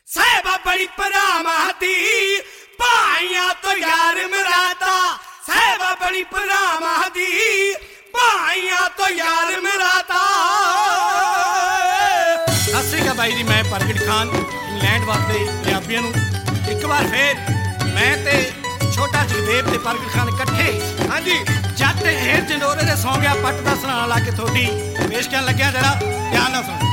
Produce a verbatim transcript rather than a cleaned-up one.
ਸਾਹਿਬਾ ਬੜੀ ਭਰਾਵਾਂ ਦੀ ਭਾਈਆਂ ਤੋਂ ਯਾਰ ਮਰਾਤਾ। ਸਾਹਿਬਾ ਬੜੀ ਭਰਾਵਾਂ ਦੀ ਭਾਈਆਂ ਤੋਂ ਯਾਰ ਮਰਾਤਾ। ਸਤਿ ਸ਼੍ਰੀ ਅਕਾਲ ਬਾਈ ਜੀ, ਮੈਂ ਪ੍ਰਗਟ ਖਾਨ ਇੰਗਲੈਂਡ ਵਾਸਤੇ ਪੰਜਾਬੀਆਂ ਨੂੰ ਇੱਕ ਵਾਰ ਫੇਰ ਮੈਂ ਤੇ ਛੋਟਾ ਜਗਦੇਵ ਤੇ ਪ੍ਰਗਟ ਖਾਨ ਇਕੱਠੇ ਹਾਂਜੀ ਜੱਟ ਹੇਰ ਜੰਡੋਰੇ ਦੇ ਸੌਂ ਗਿਆ ਪੱਟ ਦਾ ਸੁਣਾਉਣ ਲਾ ਕੇ ਤੁਹਾਡੀ ਪੇਸ਼ ਕਰਨ ਲੱਗਿਆ। ਜਰਾ ਧਿਆਨ ਨਾਲ ਸੁਣੋ।